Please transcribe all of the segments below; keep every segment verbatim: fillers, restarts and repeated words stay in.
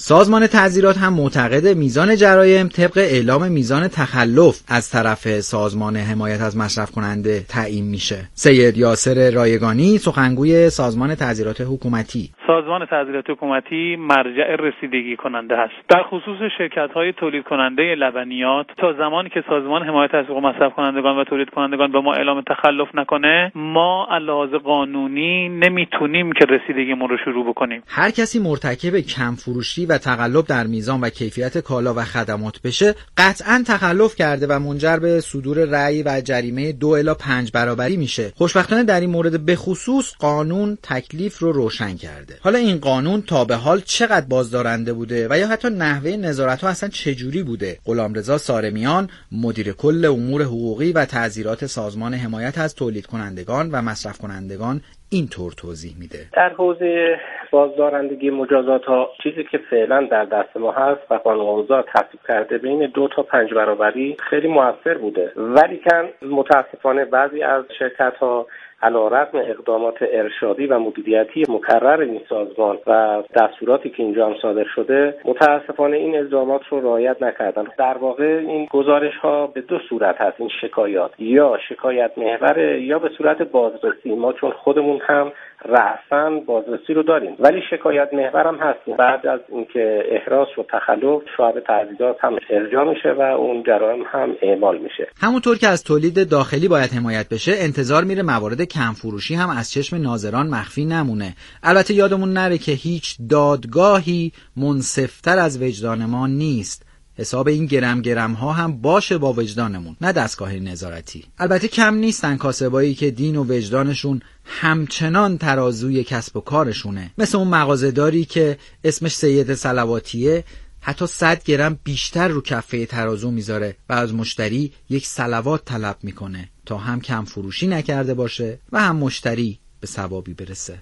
سازمان تعزیرات هم معتقد میزان جرایم طبق اعلام میزان تخلف از طرف سازمان حمایت از مصرف کننده تعیین میشه. سید یاسر رایگانی، سخنگوی سازمان تعزیرات حکومتی: سازمان تعزیرات حکومتی مرجع رسیدگی کننده است در خصوص شرکت‌های تولید کننده لبنیات. تا زمانی که سازمان حمایت از حقوق مصرف کنندگان و تولید کنندگان به ما اعلام تخلف نکنه، ما علاوه قانونی نمیتونیم که رسیدگیمون رو شروع بکنیم. هر کسی مرتکب کم فروشی و تقلب در میزان و کیفیت کالا و خدمات بشه، قطعاً تخلف کرده و منجر به صدور رأی و جریمه دو الی پنج برابری میشه. خوشبختانه در این مورد به خصوص قانون تکلیف رو روشن کرده. حالا این قانون تا به حال چقدر بازدارنده بوده و یا حتی نحوه نظارت‌ها اصلا چجوری بوده؟ غلامرضا سارمیان، مدیر کل امور حقوقی و تعزیرات سازمان حمایت از تولید کنندگان و مصرف کنندگان اینطور توضیح میده. در حوزه بازدارندگی مجازات ها چیزی که فعلا در دست ما هست و قانون‌گذار تصویب کرده بین دو تا پنج برابری خیلی موثر بوده، ولیکن متاسفانه بعضی از شرکت ها علیرغم اقدامات ارشادی و مدیریتی مکرر این سازمان و دستوراتی که اینجا هم صادر شده، متاسفانه این اقدامات رو رعایت نکردن. در واقع این گزارش ها به دو صورت هست. این شکایات یا شکایت محور یا به صورت بازرسی. ما چون خودمون هم رأساً بازرسی رو داریم، ولی شکایت محور هم هستیم. بعد از اینکه احراز و تخلف، شعب تعزیرات هم ارجاع میشه و اون جرایم هم اعمال میشه. همونطور که از تولید داخلی باید حمایت بشه، انتظار میره موارد کم فروشی هم از چشم ناظران مخفی نمونه. البته یادمون نره که هیچ دادگاهی منصفتر از وجدان ما نیست. حساب این گرم گرم ها هم باشه با وجدانمون، نه دستگاه نظارتی. البته کم نیستن کاسبایی که دین و وجدانشون همچنان ترازوی کسب و کارشونه، مثل اون مغازه‌داری که اسمش سید صلواتیه، حتی صد گرم بیشتر رو کفه ترازو میذاره و از مشتری یک صلوات طلب میکنه تا هم کم فروشی نکرده باشه و هم مشتری به ثوابی برسه.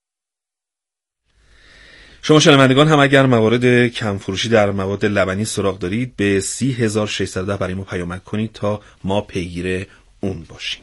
شما شنوندگان هم اگر موارد کم فروشی در مواد لبنی سراغ دارید، به سی هزار و ششصد و ده برای ما پیامک کنید تا ما پیگیر اون باشیم.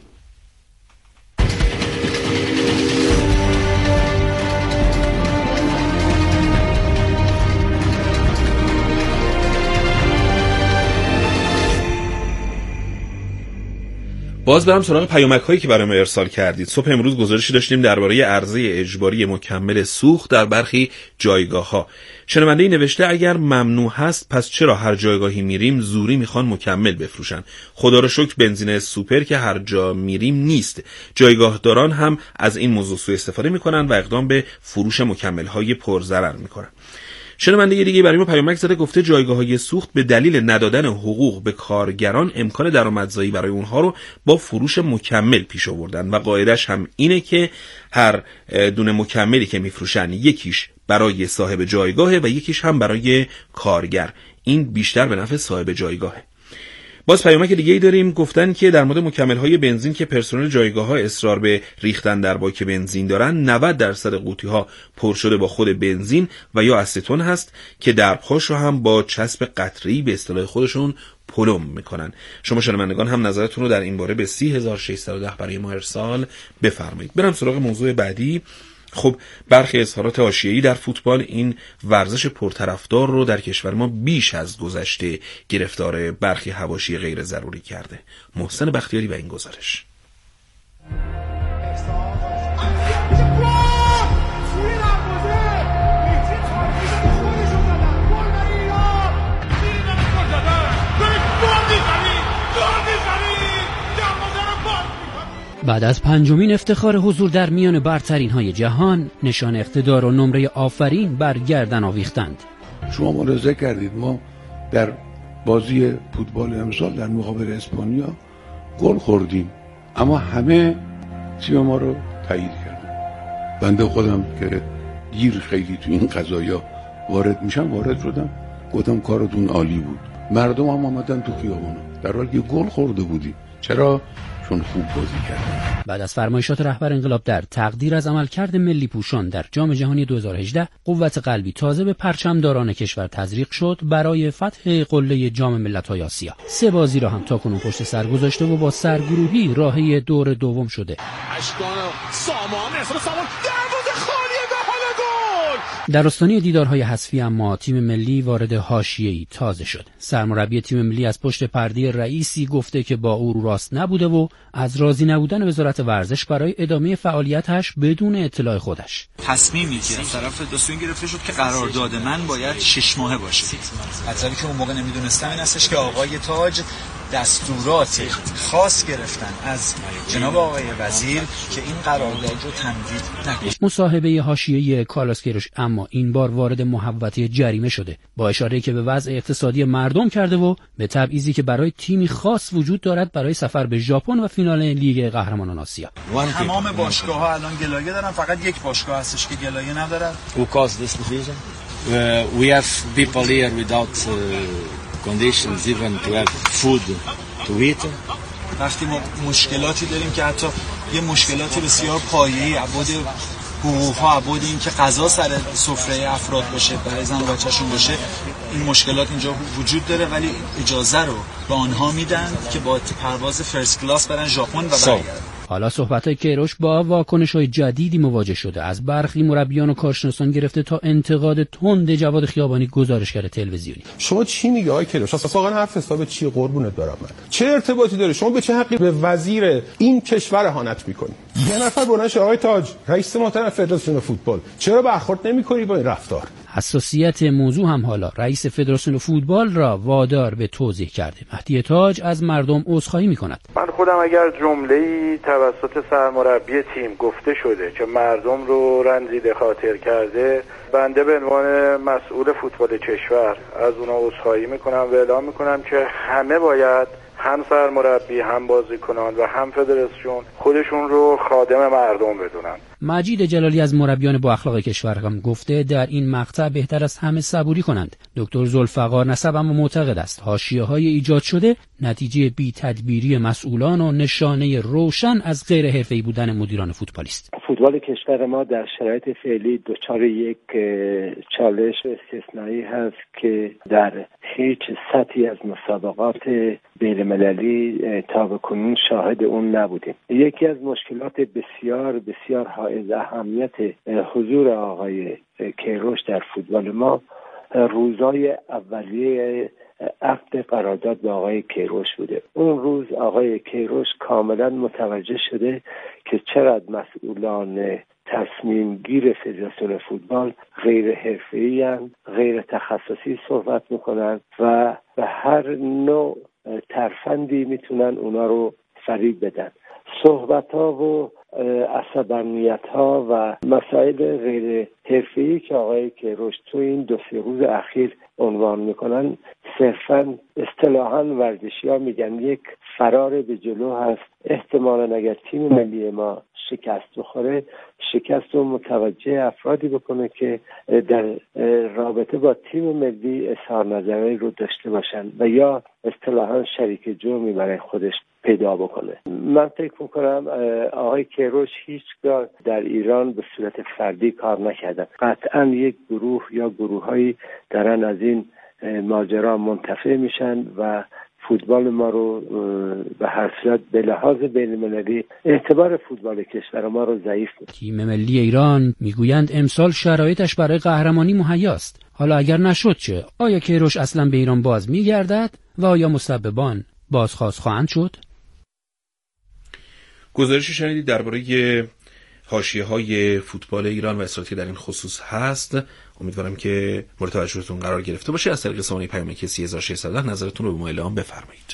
باز برم سراغ پیامک هایی که برای ما ارسال کردید. صبح امروز گزارشی داشتیم درباره عرضه اجباری مکمل سوخت در برخی جایگاه ها. شنونده‌ای نوشته اگر ممنوع هست پس چرا هر جایگاهی میریم زوری میخوان مکمل بفروشن؟ خدا رو شکر بنزین سوپر که هر جا میریم نیست. جایگاهداران هم از این موضوع سوء استفاده میکنن و اقدام به فروش مکمل های پرضرر میکنن. شنونده دیگه برای ما پیامک زده، گفته جایگاه‌های سوخت به دلیل ندادن حقوق به کارگران امکان درآمدزایی برای اونها رو با فروش مکمل پیش آوردن و قاعدش هم اینه که هر دونه مکملی که میفروشن یکیش برای صاحب جایگاهه و یکیش هم برای کارگر. این بیشتر به نفع صاحب جایگاهه. باز پیامک دیگه‌ای داریم، گفتن که در مورد مکمل‌های بنزین که پرسنل جایگاه‌ها اصرار به ریختن در باک بنزین دارن، نود درصد قوطی‌ها پر شده با خود بنزین و یا استون هست که درپاش رو هم با چسب قطره‌ای به اصطلاح خودشون پلم میکنن. شما شنوندگان هم نظرتون رو در این باره به سی هزار و ششصد و ده برای ما ارسال بفرمایید. برم سراغ موضوع بعدی. خب برخی اظهارات حاشیه‌ای در فوتبال این ورزش پرطرفدار رو در کشور ما بیش از گذشته گرفتار برخی حواشی غیر ضروری کرده. محسن بختیاری و این گزارش. بعد از پنجمین افتخار حضور در میان برترین های جهان، نشان اقتدار و نمره آفرین بر گردن آویختند. شما ملاحظه کردید ما در بازی فوتبال امسال در مقابل اسپانیا گل خوردیم، اما همه تیم ما رو تایید کردن. بنده خودم که گیر خیلی تو این قضایا وارد میشم وارد شدم، گفتم کارتون عالی بود. مردم هم آمدن تو خیابون در حالی که گل خورده بودی. چرا؟ چون خوب بازی کردن. بعد از فرمایشات رهبر انقلاب در تقدیر از عملکرد ملی پوشان در جام جهانی دو هزار و هجده، قوت قلبی تازه به پرچمداران کشور تزریق شد برای فتح قله جام ملت‌های آسیا. سه بازی را هم تاکنون پشت سر گذاشته و با سرگروهی راهی دور دوم شده. اشکان سامان، اسم سامان، دروازه خالیه به حال گل. در آستانه دیدارهای حذفی اما تیم ملی وارد حاشیه‌ای تازه شد. سرمربی تیم ملی از پشت پرده رئیسی گفته که با او راست نبوده و از راضی نبودن وزارت ورزش برای ادامه فعالیتش بدون اطلاع خودش. تصمیمی که از طرف دستون گرفته شد که قرارداد من باید شش ماهه باشه. مطلبی که اون موقع نمیدونستم این هستش که آقای تاج دستورات خاص گرفتن از جناب آقای وزیر که این قرارداد رو تمدید نکنه. مصاحبه حاشیه‌ای کارلوس کیروش اما این بار وارد محوطه جریمه شده، با اشاره که به وضع اقتصادی مردم کرده و به تبعیضی که برای تیمی خاص وجود دارد برای سفر به ژاپن و فینال لیگ قهرمانان آسیا. تمام باشگاه‌ها الان گلایه دارن، فقط یک باشگاه هستش که گلایه نداره. Who caused this division? Uh, we have people here without uh, conditions even to have food to eat. وقتی ما مشکلاتی داریم که حتی یه مشکلات بسیار پایه‌ای عبود حقوق‌ها، عبود این که غذا سر سفره افراد باشه، برای زن و بچه‌شون باشه، این مشکلات اینجا وجود داره، ولی اجازه رو به آنها میدن که با پرواز فرست کلاس برن ژاپن و برگردن. حالا صحبت‌های کیروش با واکنش‌های جدیدی مواجه شده، از برخی مربیان و کارشناسان گرفته تا انتقاد تند جواد خیابانی گزارشگر تلویزیونی. شما چی میگی آقای کیروش؟ اصلا واقعا حرف حساب چی قربونت برم من؟ چه ارتباطی داره؟ شما به چه حقی به وزیر این کشور اهانت می‌کنی؟ یه نفر بلند شه آقای تاج، رئیس محترم فدراسیون فوتبال، چرا برخورد نمی‌کنی با این رفتار؟ حساسیت موضوع هم حالا رئیس فدراسیون فوتبال را وادار به توضیح کرده. مهدی تاج از مردم عذرخواهی می‌کند. من خودم اگر جمله‌ای توسط سرمربی تیم گفته شده که مردم رو رنجیده خاطر کرده، بنده به عنوان مسئول فوتبال کشور از اونها عذرخواهی می‌کنم و اعلام می‌کنم که همه باید هم سرمربی، هم بازیکنان و هم فدراسیون خودشون رو خادم مردم بدونن. مجید جلالی از مربیان با اخلاق کشور هم گفته در این مقطع بهتر است همه صبوری کنند. دکتر ذوالفقار نسب اما معتقد است حاشیه‌های ایجاد شده نتیجه بی تدبیری مسئولان و نشانه روشن از غیر حرفه‌ای بودن مدیران فوتبالی است. فوتبال کشور ما در شرایط فعلی دچار یک چالش استثنایی هست که در هیچ سطحی از مسابقات بین‌المللی تا به کنون شاهد اون نبودیم. یکی از مشکلات بسیار بسیار حائز اهمیت حضور آقای کیروش در فوتبال ما روزهای اولیه عقد قرارداد با آقای کیروش بوده. اون روز آقای کیروش کاملا متوجه شده که چقدر مسئولان تصمیم گیر فدراسیون فوتبال غیر حرفه‌ای اند، غیر تخصصی صحبت میکنن و به هر نوع ترفندی میتونن اونا رو فریب بدن. صحبت ها و عصبانیت ها و مسائل غیر حرفه‌ای که آقای کیروش تو این دو سه روز اخیر عنوان میکنن صرفاً اصطلاحاً ورزشی ها میگن یک فرار به جلو هست. احتمالاً اگر تیم ملی ما شکست بخوره، شکست رو متوجه افرادی بکنه که در رابطه با تیم ملی اظهار نظری رو داشته باشن و یا اصطلاحاً شریک جرمی برای خودش پیدا بکنه. من فکر میکنم آقای کیروش هیچگاه در ایران به صورت فردی کار نکردن. قطعاً یک گروه یا گروه‌هایی دارن از این ماجرا منتفع میشن و فوتبال ما رو به هر صورت به لحاظ بین‌المللی اعتبار فوتبال کشور ما رو ضعیف می‌کنه. تیم ملی ایران میگویند امسال شرایطش برای قهرمانی مهیاست. حالا اگر نشد چه؟ آیا کیروش اصلا به ایران باز میگردد و آیا مسببان بازخواست خواهند شد؟ گزارشی شنیدید درباره حاشیه‌های فوتبال ایران و اصلاحاتی در این خصوص هست. امیدوارم که مورد توجهتون قرار گرفته باشه. از طریق سامانه پیامک سه هزار و ششصد نظرتون رو به ما اعلام بفرمایید.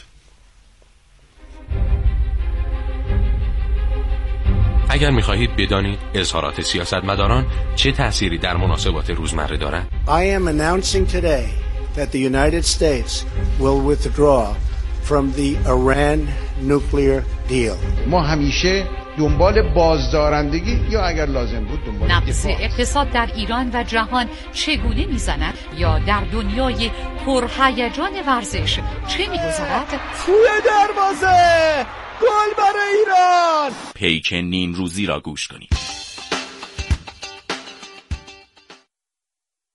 اگر می‌خواهید بدانید اظهارات سیاستمداران چه تأثیری در مناسبات روزمره دارند. I am announcing today that the United States will withdraw from the Iran nuclear deal. ما همیشه دنبال بازدارندگی یا اگر لازم بود دنبال نبض اقتصاد در ایران و جهان چگونه میزند یا در دنیای پرهیجان ورزش چه میگذرد؟ توی دروازه گل برای ایران. پیک نیم روزی را گوش کنید.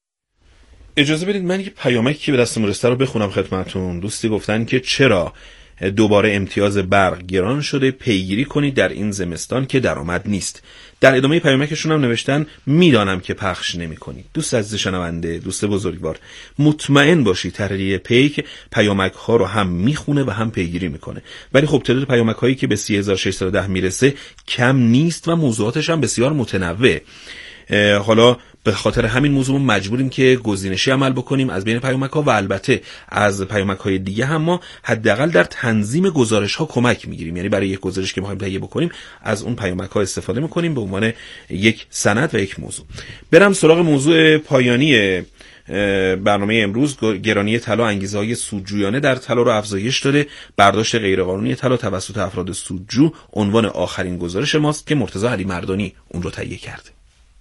اجازه بدید من یک پیامکی که به دستم رسیده رو بخونم خدمتتون. دوستی گفتن که چرا دوباره امتیاز برق گران شده، پیگیری کنید در این زمستان که درآمد نیست. در ادامه پیامکشون هم نوشتن میدانم که پخش نمی کنید. دوست عزیز شنونده، دوست بزرگوار، مطمئن باشید تحریریه پیک پیامک ها رو هم میخونه و هم پیگیری میکنه، ولی خب تعداد پیامک هایی که به سی هزار و ششصد و ده میرسه کم نیست و موضوعاتش هم بسیار متنوع. حالا به خاطر همین موضوع مجبوریم که گزینشی عمل بکنیم از بین پیامک ها و البته از پیامک های دیگه هم ما حداقل در تنظیم گزارش ها کمک میگیریم. یعنی برای یک گزارش که میخوایم تهیه بکنیم از اون پیامک ها استفاده میکنیم به عنوان یک سند و یک موضوع. برم سراغ موضوع پایانی برنامه امروز. گرانی طلا انگیزه‌های سودجویانه در طلا رو افزایش داده. برداشت غیرقانونی طلا توسط افراد سودجو عنوان آخرین گزارش ماست که مرتضی علی مردانی اون رو تهیه کرده.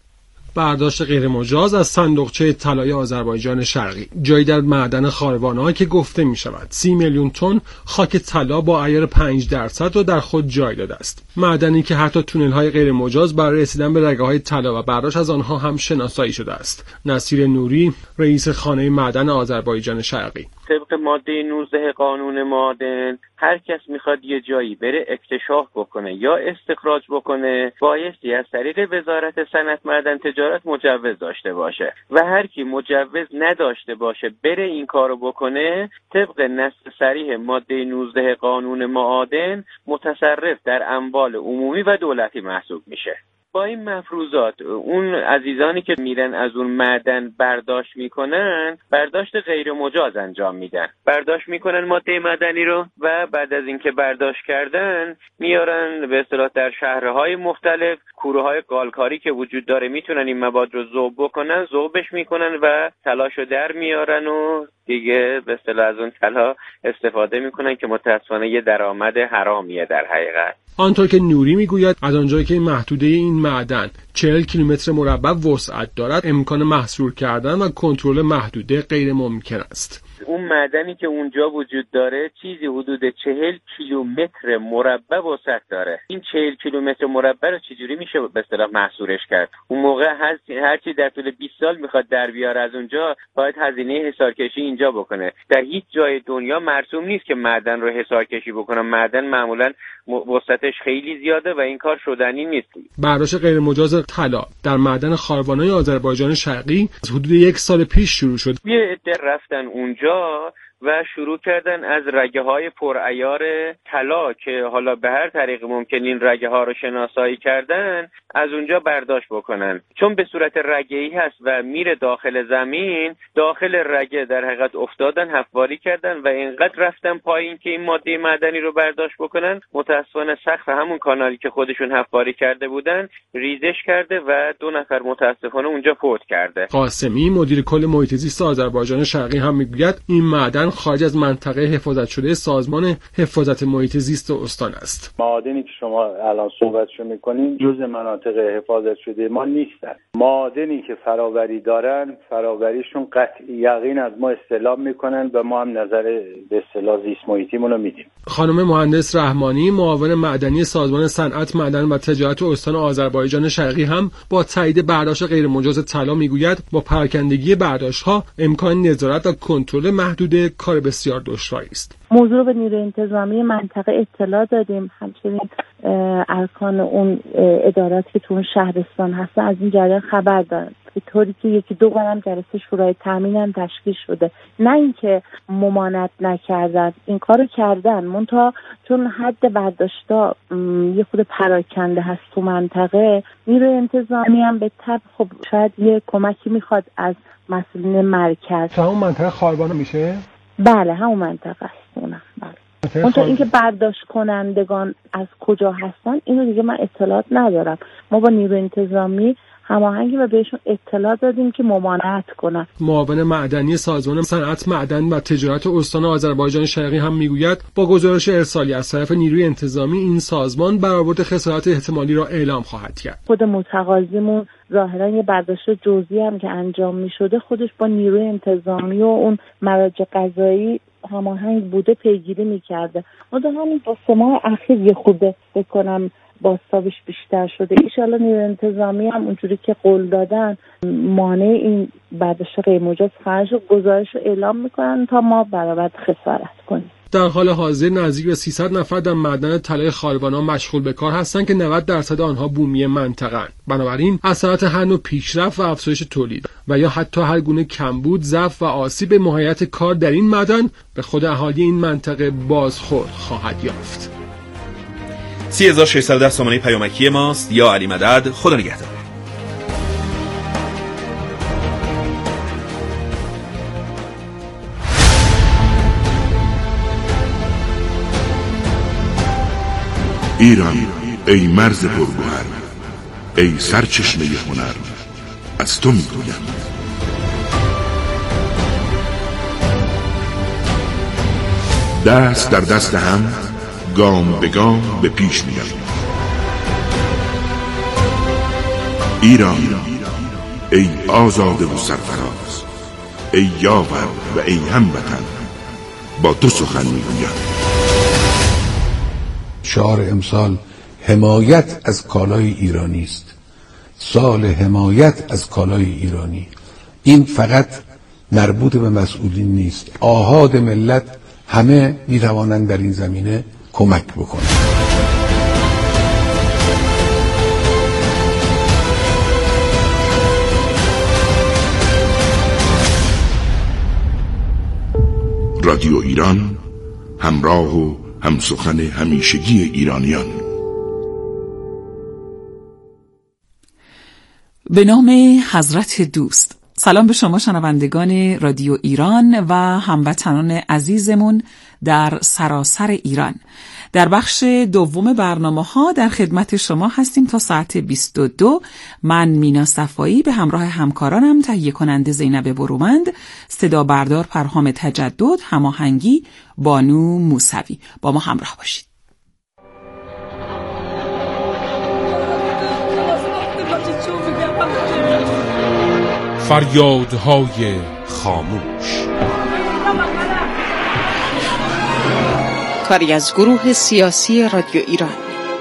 برداشت غیرمجاز از صندوقچه طلای آذربایجان شرقی. جایی در معدن خاروان‌ها که گفته می‌شود سی میلیون تن خاک طلا با عیار پنج درصد را در خود جای داده است. معدنی که حتی تونل‌های غیرمجاز برای رسیدن به رگه‌های طلا و برداشت از آنها هم شناسایی شده است. نصیر نوری، رئیس خانه معدن آذربایجان شرقی: طبق ماده نوزده قانون معادن هر کس میخواد یه جایی بره اکتشاف بکنه یا استخراج بکنه بایستی از طریق وزارت صنعت معدن تجارت مجوز داشته باشه و هر کی مجوز نداشته باشه بره این کارو بکنه طبق نص صریح ماده نوزده قانون معادن متصرف در اموال عمومی و دولتی محسوب میشه. با این مفروضات اون عزیزانی که میرن از اون معدن برداشت میکنن برداشت غیر مجاز انجام میدن، برداشت میکنن ماده معدنی رو و بعد از اینکه برداشت کردن میارن به اصطلاح در شهرهای مختلف کوره‌های قالکاری که وجود داره میتونن این مواد رو ذوب بکنن، ذوبش میکنن و طلاشو در میارن و دیگه به اصطلاح از اون طلا استفاده میکنن که متأسفانه یه درآمد حرامیه در حقیقت. آنطور که نوری میگوید از آنجایی که محدوده این معدن چهل کیلومتر مربع وسعت دارد امکان محصور کردن و کنترل محدوده غیر ممکن است. اون معدنی که اونجا وجود داره چیزی حدود چهل کیلومتر مربع وسعت داره. این چهل کیلومتر مربع رو چجوری میشه به اصطلاح محصورش کرد؟ اون موقع هر چی در طول بیست سال میخواد در بیاره از اونجا باید هزینه حصارکشی اینجا بکنه. در هیچ جای دنیا مرسوم نیست که معدن رو حصارکشی بکنه. معدن معمولا وسعتش خیلی زیاده و این کار شدنی نیست. برداشت غیر مجاز طلا در معدن خاروان‌های آذربایجان شرقی از حدود یک سال پیش شروع شد. یه عده رفتن اونجا و شروع کردن از رگه های پرعیار طلا که حالا به هر طریق ممکن این رگه ها رو شناسایی کردن از اونجا برداشت بکنن. چون به صورت رگه‌ای هست و میره داخل زمین، داخل رگه در حقیقت افتادن، حفاری کردن و اینقدر رفتن پایین که این ماده معدنی رو برداشت بکنن. متاسفانه سقف همون کانالی که خودشون حفاری کرده بودن ریزش کرده و دو نفر متاسفانه اونجا فوت کرده. قاسمی مدیر کل محیط زیست آذربایجان شرقی هم میگوید این معدن خارج از منطقه حفاظت شده سازمان حفاظت محیط زیست استان است. معادنی که شما الان صحبتشو میکنین جزء مناطق حفاظت شده ما نیستن. معادنی که فراوری دارن فراوریشون قطعی یقین از ما استلام میکنن و ما هم نظر به اصطلاح زیست محیطیمون رو میدیم. خانم مهندس رحمانی معاون معدنی سازمان صنعت معدن و تجارت استان آذربایجان شرقی هم با تایید برداشت غیر مجاز طلا میگوید با پراکندگی برداشت‌ها امکان نظارت و کنترل محدود کار بسیار دشواری است. موضوع رو به نیروی انتظامی منطقه اطلاع دادیم، همچنین ارکان اون ادارات که تو اون شهرستان هستن از این جریان خبر دارن، به طوری که یکی دو بار هم جلسه شورای تامین هم تشکیل شده. نه اینکه ممانعت نکردن، این کارو کردن، منتها چون حد برداشتا یه خود پراکنده هست تو منطقه، نیروی انتظامی هم به طب خب شاید یه کمکی میخواد از مسئولین مرکز. تا اون منطقه خاروان میشه؟ بله همون منطقه است اونم. بله. اون تا اینکه برداشت کنندگان از کجا هستن اینو دیگه من اطلاعات ندارم. ما با نیروی انتظامی هماهنگی و بهشون اطلاع دادیم که ممانعت کنن. معاون معدنی سازمان صنعت معدن و تجارت استان آذربایجان شرقی هم میگوید با گزارش ارسالی از طرف نیروی انتظامی این سازمان برآورد خسارت احتمالی را اعلام خواهد کرد. خود متقاضیمون ظاهرا یه برداشت جزئی هم که انجام میشده خودش با نیروی انتظامی و اون مراجع قضایی هماهنگ بوده، پیگیری میکرده. اما همین با سه ماه اخیر یه خوده بکنم باستابش بیشتر شده. ایشالا نیروی انتظامی هم اونجوری که قول دادن مانع این برداشت غیر مجاز خرج و گزارش رو اعلام میکنن تا ما برآورد خسارت کنیم. در حال حاضر نزدیک به سیصد نفر در معدن طلای خاروانا مشغول به کار هستند که نود درصد آنها بومی منطقه‌اند. بنابراین اثرات هر نوع پیشرفت و افزایش تولید و یا حتی هر گونه کمبود، ضعف و آسیب به ماهیت کار در این معدن به خود اهالی این منطقه بازخورد خواهد یافت. سی هزار و ششصد و ده سامانه پیامکی ماست. یا علی مدد. خدا نگهدار. ایران ای مرز پرگوهر، ای سرچشمه هنر، از تو میگویم. دست در دست هم، گام به گام به پیش می‌رویم. ایران ای آزاده و سرفراز، ای یاور و ای هموطن، با تو سخن میگویم. شعار امسال حمایت از کالای ایرانی است. سال حمایت از کالای ایرانی. این فقط مربوط به مسئولین نیست. آحاد ملت همه میتوانند در این زمینه کمک بکنند. رادیو ایران، همراه و همسخن همیشگی ایرانیان. به نام حضرت دوست. سلام به شما شنوندگان رادیو ایران و هموطنان عزیزمون در سراسر ایران. در بخش دوم برنامه ها در خدمت شما هستیم تا ساعت بیست و دو. من مینا صفایی به همراه همکارانم، تهیه کننده زینب برومند، صدا بردار پرهام تجدد، هماهنگی بانو موسوی. با ما همراه باشید. فریادهای خاموش. کاری از گروه سیاسی رادیو ایران.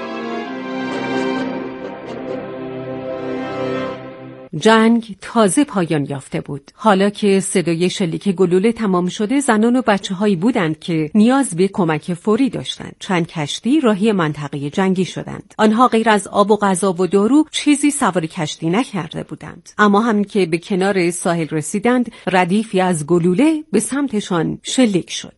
جنگ تازه پایان یافته بود. حالا که صدای شلیک گلوله تمام شده، زنان و بچه‌هایی بودند که نیاز به کمک فوری داشتند. چند کشتی راهی منطقه جنگی شدند. آنها غیر از آب و غذا و دارو چیزی سوار کشتی نکرده بودند. اما همین که به کنار ساحل رسیدند، ردیفی از گلوله به سمتشان شلیک شد.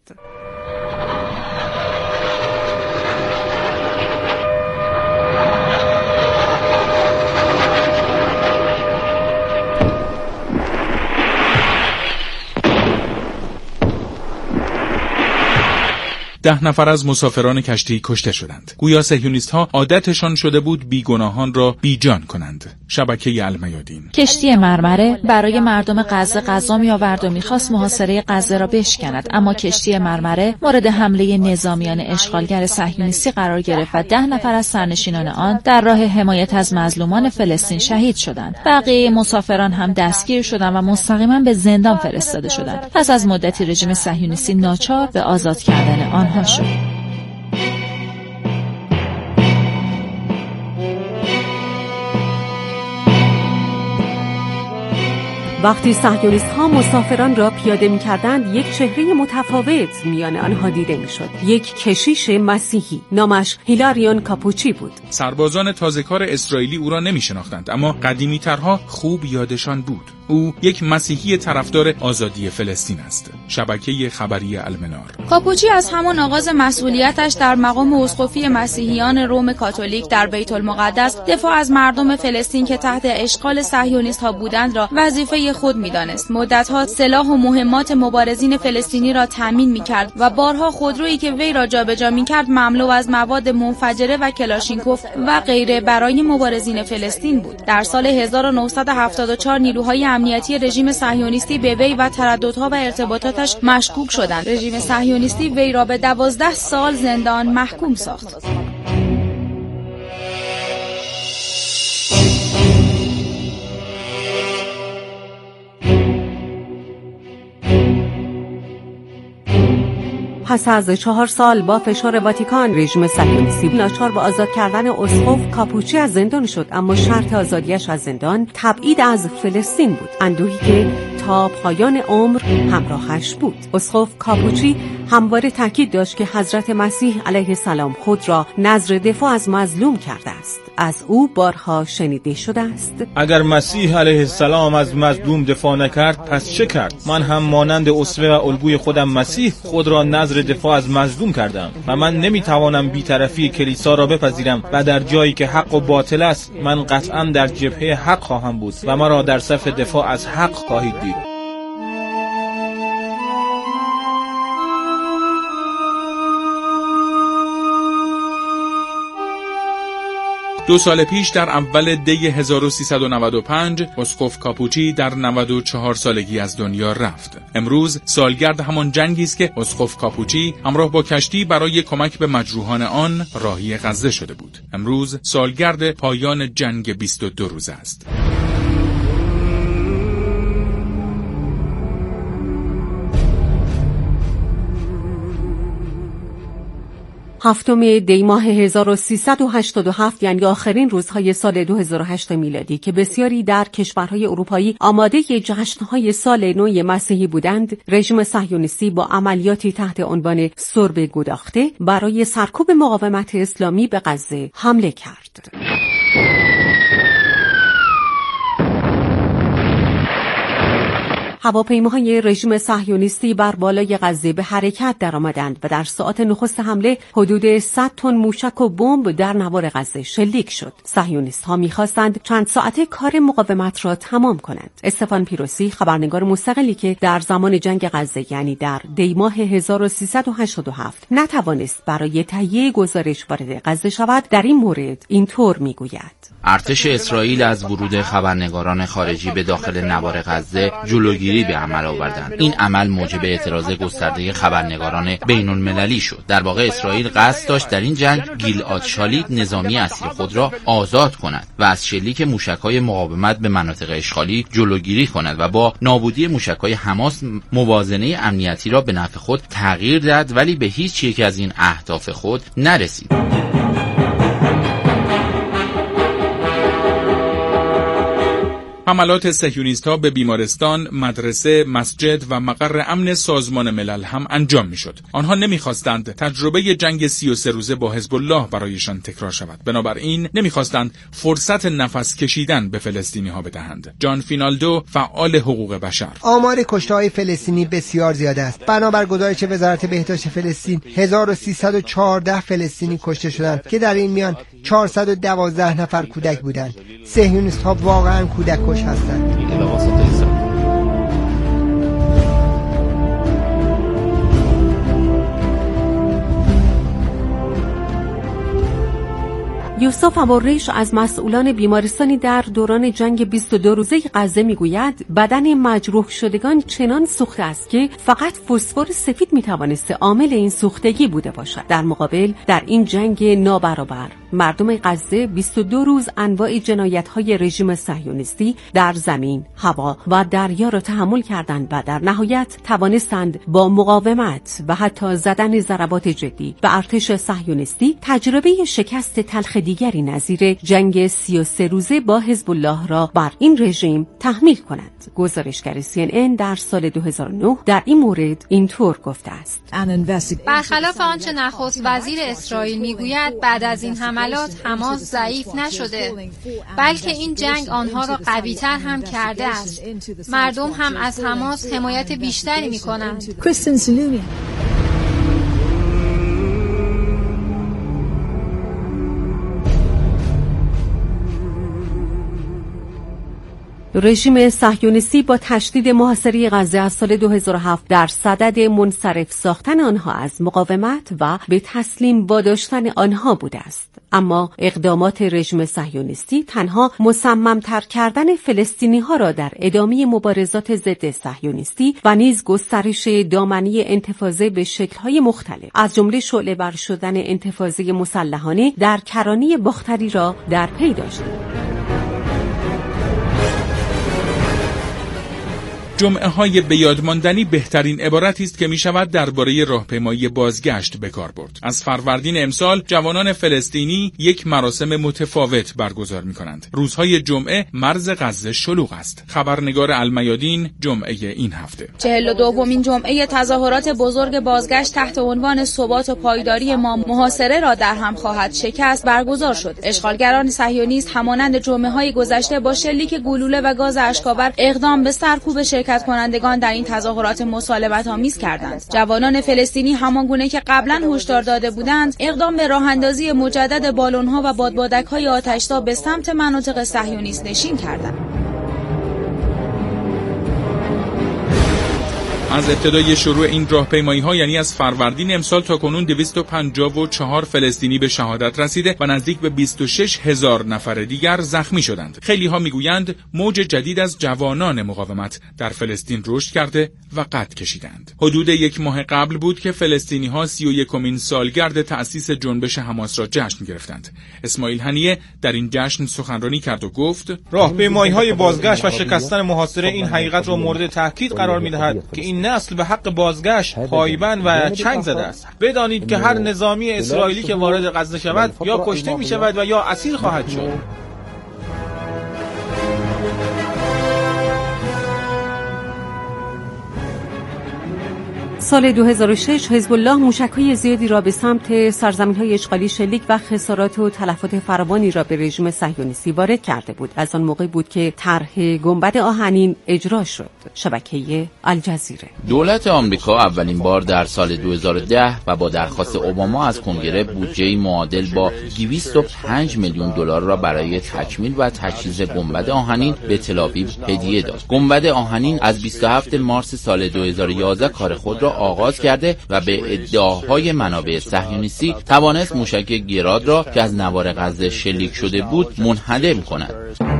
ده نفر از مسافران کشتی کشته شدند. گویا صهیونیست‌ها عادتشان شده بود بیگناهان را بیجان کنند. شبکه المیادین. کشتی مرمره برای مردم غزه غذا می‌آورد و می‌خواست محاصره غزه را بشکند، اما کشتی مرمره مورد حمله نظامیان اشغالگر صهیونیستی قرار گرفت و ده نفر از سرنشینان آن در راه حمایت از مظلومان فلسطین شهید شدند. بقیه مسافران هم دستگیر شدند و مستقیما به زندان فرستاده شدند. پس از مدتی رژیم صهیونیستی ناچار به آزاد کردن آن ها شد. وقتی صهیونیست‌ها مسافران را پیاده می‌کردند، یک چهره متفاوت میان آنها دیده می‌شد. یک کشیش مسیحی، نامش هیلاریون کاپوچی بود. سربازان تازه‌کار اسرائیلی او را نمی‌شناختند، اما قدیمی‌ترها خوب یادشان بود. او یک مسیحی طرفدار آزادی فلسطین است. شبکه خبری المنار. کاپوچی از همان آغاز مسئولیتش در مقام اسقفی مسیحیان روم کاتولیک در بیت المقدس دفاع از مردم فلسطین که تحت اشغال صهیونیست‌ها بودند را وظیفه خود می‌دانست. مدت‌ها سلاح و مهمات مبارزین فلسطینی را تامین می‌کرد و بارها خودرویی که وی را جابجا می‌کرد مملو از مواد منفجره و کلاشینکوف و غیره برای مبارزین فلسطین بود. در سال هزار و نهصد و هفتاد و چهار نیروهای امنیتی رژیم صهیونیستی به وی و ترددها و ارتباطاتش مشکوک شدند. رژیم صهیونیستی وی را به دوازده سال زندان محکوم ساخت. پس از چهار سال با فشار واتیکان، رژیم صهیونیستی ناچار به آزاد کردن اسقف کاپوچی از زندان شد، اما شرط آزادیش از زندان تبعید از فلسطین بود. اندوهی که تا پایان عمر همراهش بود. اسقف کاپوچی همواره تاکید داشت که حضرت مسیح علیه السلام خود را نذر دفاع از مظلوم کرده است. از او بارها شنیده شده است: اگر مسیح علیه السلام از مظلوم دفاع نکرد پس چه کرد؟ من هم مانند اسوه و الگوی خودم مسیح خود را نذر دفاع از مظلوم کردم و من نمیتوانم بی‌طرفی کلیسا را بپذیرم و در جایی که حق و باطل است من قطعا در جبهه حق خواهم بود و مرا در صف دفاع از حق خواهید دید. دو سال پیش در اول دی هزار و سیصد و نود و پنج اسقف کاپوچی در نود و چهار سالگی از دنیا رفت. امروز سالگرد همان جنگی است که اسقف کاپوچی همراه با کشتی برای کمک به مجروحان آن راهی غزه شده بود. امروز سالگرد پایان جنگ بیست و دو روزه است. هفتم دی ماه هزار و سیصد و هشتاد و هفت یعنی آخرین روزهای سال دو هزار و هشت میلادی که بسیاری در کشورهای اروپایی آماده جشنهای سال نو مسیحی بودند، رژیم صهیونیستی با عملیاتی تحت عنوان سرب گداخته برای سرکوب مقاومت اسلامی به غزه حمله کرد. هواپیماهای رژیم صهیونیستی بر بالای غزه به حرکت درآمدند و در ساعات نخست حمله حدود صد تن موشک و بمب در نوار غزه شلیک شد. صهیونیست‌ها می‌خواستند چند ساعته کار مقاومت را تمام کنند. استفان پیروسی، خبرنگار مستقلی که در زمان جنگ غزه یعنی در دی ماه هزار و سیصد و هشتاد و هفت نتوانست برای تهیه گزارش وارد غزه شود، در این مورد اینطور می‌گوید: ارتش اسرائیل از ورود خبرنگاران خارجی به داخل نوار غزه جلوگیری به عمل آوردند. این عمل موجب اعتراض گسترده خبرنگاران بین‌المللی شد. در واقع اسرائیل قصد داشت در این جنگ گیلعاد شالیت نظامی اسیر خود را آزاد کند و از شلیک موشک‌های مقاومت به مناطق اشغالی جلوگیری کند و با نابودی موشک‌های حماس موازنه امنیتی را به نفع خود تغییر داد، ولی به هیچ یک از این اهداف خود نرسید. حملات صهیونیست‌ها به بیمارستان، مدرسه، مسجد و مقر امن سازمان ملل هم انجام می‌شد. آنها نمی‌خواستند تجربه جنگ سی و سه روزه با حزب الله برایشان تکرار شود. بنابراین نمی‌خواستند فرصت نفس کشیدن به فلسطینی‌ها بدهند. جان فینالدو، فعال حقوق بشر: آمار کشته‌های فلسطینی بسیار زیاد است. بنابر گزارش وزارت بهداشت فلسطین، هزار و سیصد و چهارده فلسطینی کشته شدند که در این میان چهارصد و دوازده نفر کودک بودند. صهیونیست‌ها واقعاً کودک کش هستند. یوسف ابوالریش از مسئولان بیمارستانی در دوران جنگ بیست و دو روزه غزه میگوید بدن مجروح شدگان چنان سوخته است که فقط فسفر سفید میتوانسته عامل این سوختگی بوده باشد. در مقابل در این جنگ نابرابر مردم غزه بیست و دو روز انواع جنایت‌های رژیم صهیونیستی در زمین، هوا و دریا را تحمل کردند و در نهایت توانستند با مقاومت و حتی زدن ضربات جدی به ارتش صهیونیستی تجربه شکست تلخ دیگری نظیر جنگ سی و سه روزه با حزب الله را بر این رژیم تحمیل کنند. گزارشگر سی ان ان در سال دو هزار و نه در این مورد اینطور گفته است: برخلاف آنچه نخست وزیر اسرائیل میگوید، بعد از این حملات حماس ضعیف نشده، بلکه این جنگ آنها را قوی‌تر هم کرده است. مردم هم از حماس حمایت بیشتری می‌کنند. رژیم صهیونیستی با تشدید محاصره غزه از سال دو هزار و هفت در صدد منصرف ساختن آنها از مقاومت و به تسلیم واداشتن آنها بوده است. اما اقدامات رژیم صهیونیستی تنها مصمم‌تر کردن فلسطینی‌ها را در ادامه مبارزات ضد صهیونیستی و نیز گسترش دامنی انتفاضه به شکل‌های مختلف از جمله شعله‌ور شدن انتفاضه مسلحانه در کرانه باختری را در پی داشت. جمعه های به یاد ماندنی بهترین عبارتی است که می شود درباره راهپیمایی بازگشت به کار برد. از فروردین امسال جوانان فلسطینی یک مراسم متفاوت برگزار می کنند. روزهای جمعه مرز غزه شلوغ است. خبرنگار المیادین جمعه این هفته. چهل و دومین جمعه تظاهرات بزرگ بازگشت تحت عنوان ثبات و پایداری ما محاصره را در هم خواهد شکست برگزار شد. اشغالگران صهیونیست همانند جمعه‌های گذشته با شلیک گلوله و گاز اشک‌آور اقدام به سرکوب شرکت کنندگان در این تظاهرات مسالمت‌آمیز کردند. جوانان فلسطینی همانگونه که قبلا هشدار داده بودند، اقدام به راه‌اندازی مجدد بالون‌ها و بادبادک‌های آتش‌زا به سمت مناطق صهیونیست نشین کردند. از ابتدای شروع این راهپیمایی‌ها یعنی از فروردین امسال تا کنون دویست و پنجاه و چهار فلسطینی به شهادت رسیده و نزدیک به بیست و شش هزار نفر دیگر زخمی شدند. خیلی‌ها می‌گویند موج جدید از جوانان مقاومت در فلسطین رشد کرده و قد کشیدند. حدود یک ماه قبل بود که فلسطینی‌ها سی و یکمین سالگرد تأسیس جنبش حماس را جشن گرفتند. اسماعیل هنیه در این جشن سخنرانی کرد و گفت: راهپیمایی‌های بازگشت و شکستن محاصره این حقیقت را مورد تاکید قرار می‌دهد که این نسل به حق بازگشت پایبند و چنگ زده است. بدانید که هر نظامی اسرائیلی که وارد غزه شود یا کشته می شود و یا اسیر خواهد شد. سال دو هزار و شش حزب الله موشک‌های زیادی را به سمت سرزمین‌های اشغالی شلیک و خسارات و تلفات فراوانی را به رژیم صهیونیستی وارد کرده بود. از آن موقع بود که طرح گنبد آهنین اجرا شد. شبکه الجزیره. دولت آمریکا اولین بار در سال دو هزار و ده و با درخواست اوباما از کنگره بودجه معادل با دویست و پنج میلیون دلار را برای تکمیل و تجهیز گنبد آهنین به تل‌آویو هدیه داد. گنبد آهنین از بیست و هفتم مارس سال دو هزار و یازده کار خود را آغاز کرده و به ادعاهای منابع صهیونیستی توانست موشک گراد را که از نوار غزه شلیک شده بود منهدم کند.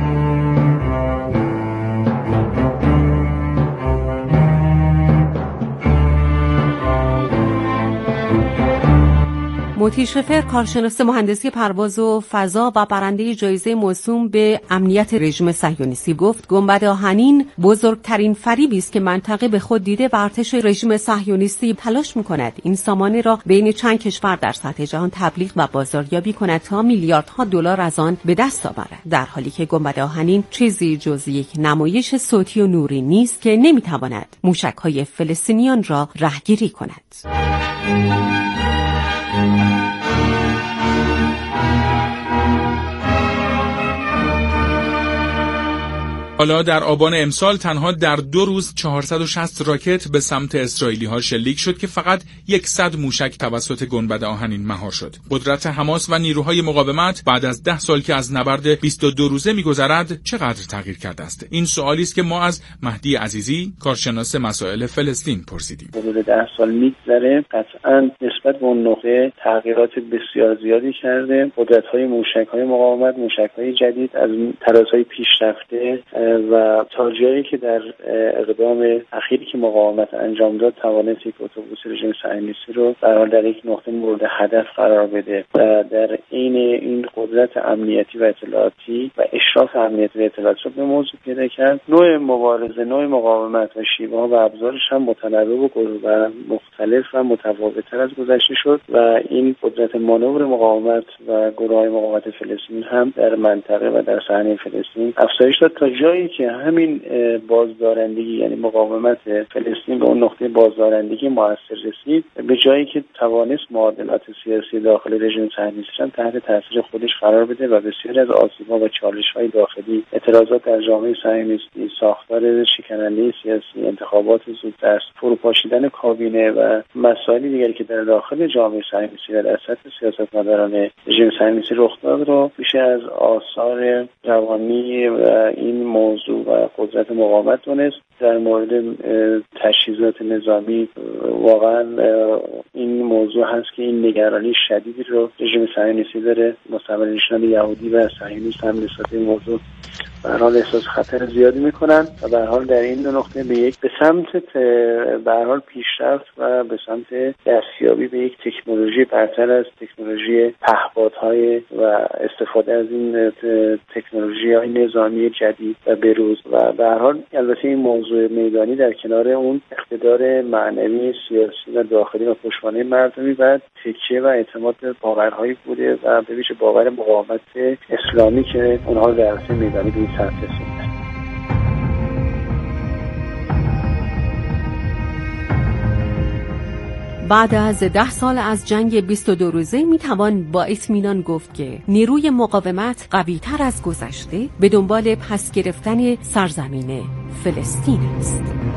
موتی شفر، کارشناس مهندسی پرواز و فضا و برنده جایزه موسوم به امنیت رژیم صهیونیستی، گفت گنبد آهنین بزرگترین فریبی است که منطقه به خود دیده و ارتش رژیم صهیونیستی تلاش می‌کند این سامانه را بین چند کشور در سطح جهان تبلیغ و بازاریابی کند تا میلیاردها دلار از آن به دست آورد، در حالی که گنبد آهنین چیزی جز یک نمایش صوتی و نوری نیست که نمی‌تواند موشک‌های فلسطینیان را رهگیری کند. حالا در آبان امسال تنها در دو روز چهارصد و شصت راکت به سمت اسرائیلی‌ها شلیک شد که فقط صد موشک توسط گنبد آهنین مهار شد. قدرت حماس و نیروهای مقاومت بعد از ده سال که از نبرد بیست و دو روزه می‌گذرد چقدر تغییر کرده است؟ این سوالی است که ما از مهدی عزیزی، کارشناس مسائل فلسطین، پرسیدیم. حدود ده سال می‌گذره، قطعاً نسبت به اون نقطه تغییرات بسیار زیادی کرده. قدرت‌های موشک‌های مقاومت، موشک‌های جدید از ترازهای پیشرفته و تا جایی که در اقدام اخیری که مقاومت انجام داد توانست یک اتوبوس رژیم صهیونیستی رو در در یک نقطه مورد هدف قرار بده و در عین این قدرت امنیتی و اطلاعاتی و اشراف امنیتی و اطلاعاتی رو به موضوع پیدا کرد. نوع مبارزه، نوع مقاومت و شیوه‌ها و ابزارش هم متنوع و مختلف و متفاوت‌تر از گذشته شد و این قدرت مانور مقاومت و گروه‌های مقاومت فلسطین هم در منطقه و در صحنه فلسطین افزایش داد تا جایی که همین بازدارندگی، یعنی مقاومت فلسطین به اون نقطه بازدارندگی موثر رسید، به جایی که توانست معادلات سیاسی داخل رژیم صهیونیستی هم تحت تاثیر خودش قرار بده و بسیاری از آسیب‌ها و چالش‌های داخلی، اعتراضات در جامعه صهیونیستی، ساختار شکننده سیاسی، انتخابات زودرس، فروپاشیدن کابینه و مسائل دیگری که در داخل جامعه صهیونیستی و در سطح سیاستمداران رژیم صهیونیستی رخ داد رو بیش از آثار روانی و این موضوع و قدرت مقاومت دونست. در مورد تجهیزات نظامی واقعا این موضوع هست که این نگرانی شدیدی رو رژیم صهیونیستی داره. مستعمره‌نشینان یهودی و صهیونیست هم نسبت به این موضوع به هر حال احساس خطر زیادی میکنن و به هر حال در این دو نقطه به یک به سمت به هر حال پیشرفت و به سمت دستیابی به یک تکنولوژی برتر از تکنولوژی پهپادهای و استفاده از این تکنولوژی‌های نظامی جدید و بروز و به هر حال البته این موضوع میدانی در کنار اون اقتدار معنوی سیاسی و داخلی و پشتوانه مردمی و تکیه و اعتماد به باورهایی بوده و به ویژه باور مقاومت اسلامی که اونها در عرصه میدانی به این سطح رسیدن. بعد از ده سال از جنگ بیست و دو روزه می توان با اطمینان گفت که نیروی مقاومت قوی تر از گذشته به دنبال پس گرفتن سرزمین فلسطین است.